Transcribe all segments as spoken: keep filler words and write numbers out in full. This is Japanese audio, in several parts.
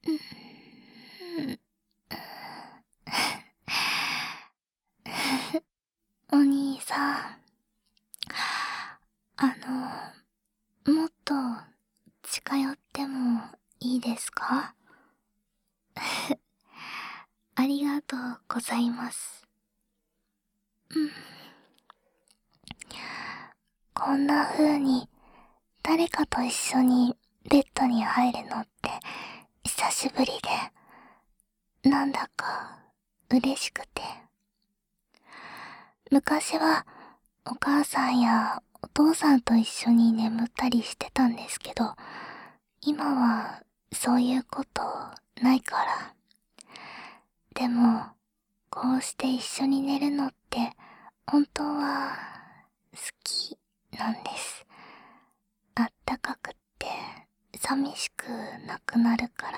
お兄さん、あの、もっと近寄ってもいいですか？ありがとうございます。うん、こんな風に誰かと一緒にベッドに入るのって久しぶりで、なんだか嬉しくて。昔はお母さんやお父さんと一緒に眠ったりしてたんですけど、今はそういうことないから。でも、こうして一緒に寝るのって本当は好きなんです。あったかくって寂しくなくなるから。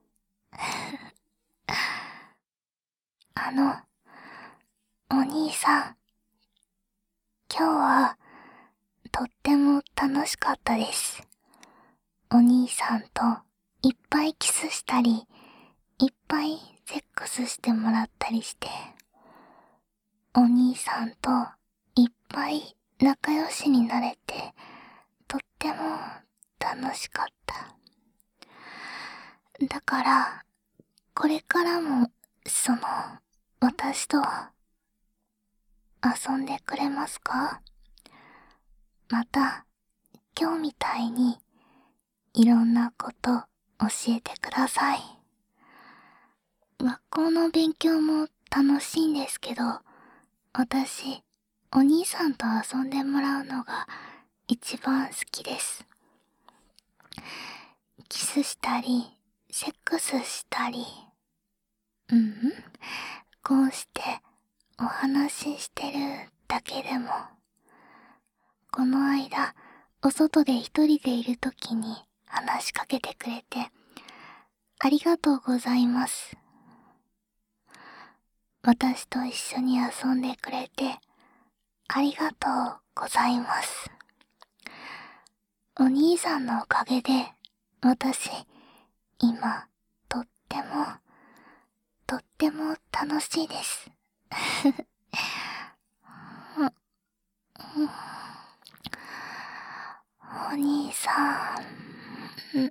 あの、お兄さん、今日はとっても楽しかったです。お兄さんといっぱいキスしたり、いっぱいセックスしてもらったりして、お兄さんといっぱい仲良しになれて、とっても楽しかった。だから、これからも、その、私と遊んでくれますか？また、今日みたいに、いろんなこと教えてください。学校の勉強も楽しいんですけど、私、お兄さんと遊んでもらうのが一番好きです。キスしたり、セックスしたり、うん、こうしてお話ししてるだけでも、この間、お外で一人でいるときに話しかけてくれて、ありがとうございます。私と一緒に遊んでくれて、ありがとうございます。お兄さんのおかげで、私、今、とっても、とっても楽しいです。お兄さん、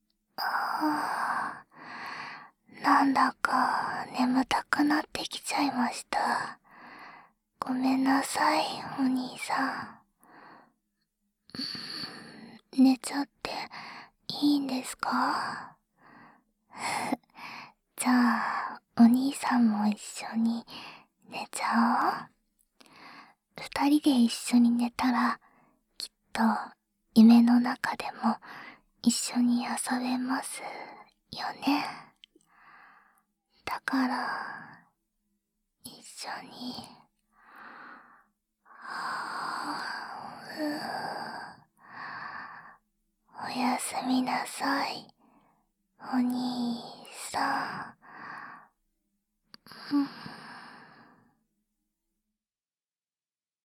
あー、なんだか眠たくなってきちゃいました。ごめんなさい、お兄さん。寝ちゃっていいんですか？じゃあ、お兄さんも一緒に寝ちゃおう。二人で一緒に寝たら、きっと夢の中でも一緒に遊べますよね。だから、一緒に、おやすみなさい、お兄さん。